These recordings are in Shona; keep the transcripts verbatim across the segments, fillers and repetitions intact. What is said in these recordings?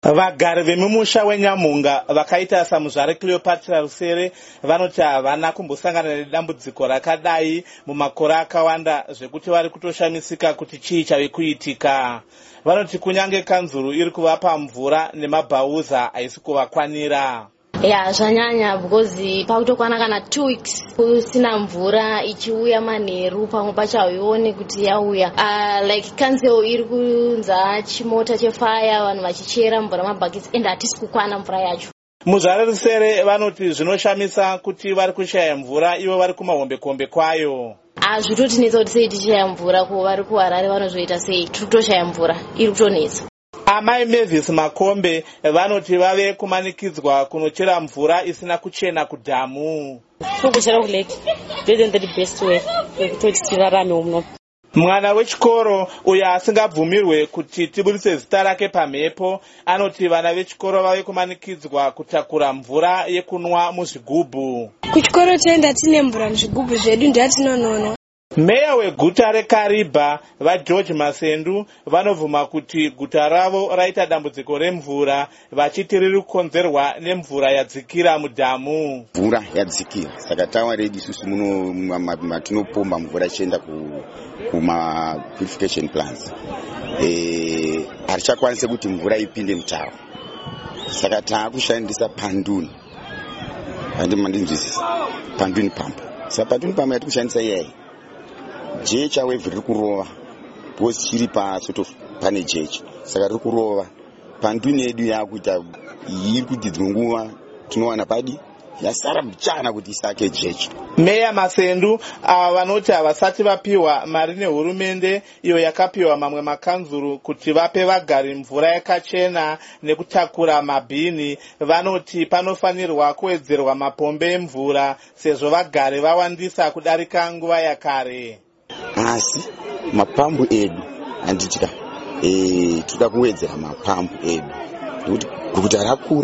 Vagari vemumusha weNyamunga vakaita samuzvare Cleopatra Rusere vanoti havana kumbosangana nedambudziko rakadai mumakore akawanda zvekuti vari kutoshamisika kuti chii chave kuitika. Vanoti kunyange kanzuru iri kuvapa mvura nemabhauza haisi kuvakwanira. Ya zvanyanya because pakutokwana kana two weeks kusina mvura ichiuya manheru pamwe pacho hauioni kuti yauya. Uh, like council iri kunza chimota chefire vanhu vachichera mvura mabhakisi ende hatisi kukwana mvura yacho. Muzvare Rusere vanoti zvinoshamisa kuti vari kushaya mvura ivo vari kumahombekombe kwayo. Hazvitotinetsa kuti sei tichaya mvura ko vari kuHarare vanozoita sei tiri kutoshaya mvura iri kutonetsa. Amai Mavis Makombe vanoti vave kumanikidzwa kunochera mvura isina kuchena kudhamu. Kuchera kuleki isn't the best way yekuti tirarame uno. Mwana wechikoro uyo asingabvumirwe kuti tibudise zita rake pamhepo anoti vana vechikoro vave kumanikidzwa kutakura mvura yekunwa muzvigubhu. Kuchikoro tenda tine mvura muzvigubhu zvedu ndatinonono. Meya weguta reKariba vaGeorge Masendu vanovhuma kuti guta ravo raita dambudziko remvura vachiti riri kukonzerwa nemvura yadzikira mudhamu. Mvura yadzikira saka tawa redu isusu muno matinopomba mvura ichienda kuma purification plants. Eh harichakwanise kuti mvura ipinde mutawa. Saka taakushandisa panduni. Andi mandinzwisisa. Panduni pump. Saka panduni pump yatikushandisa yeye. Jecha wave riri kurova because chiri pasoto pane jecha saka riri kurova panduni yedu yakuita iri kuti dzimwe nguva tinowana padi yasara mchana kuti isake jecha. Meya Masendu ava vanoti havasati vapiwa mari nehurumende iyo yakapiwa mamwe makanzuru kuti vape vagari mvura yakachena nekutakura mabhini. Vanoti panofanirwa kuwedzerwa mapombe emvura sezvo vagari vawandisa kudarika nguva yakare. Asi mapambu edu anditika eh tuda kuwedzera mapambu edu nekuti guta rakura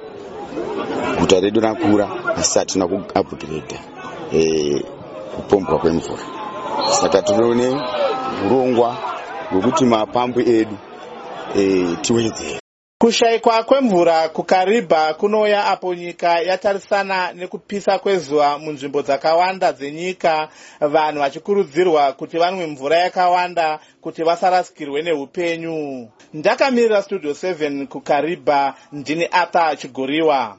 guta redu rakura asi hatina kuupgrade eh kupombwa kwemvura saka tinoone urongwa hwekuti mapambu edu eh tiwedzere. Kushayikwa kwemvura kuKariba kunoya apo nyika yatarisana nekupisa kwezuva munzvimbo dzakawanda dzenyika, vanhu vachikurudzirwa kuti vanwe mvura yakawanda kuti vasarasikirwe neupenyu. Ndakamirira Studio seven kuKariba, ndini Arthur Chigoriwa.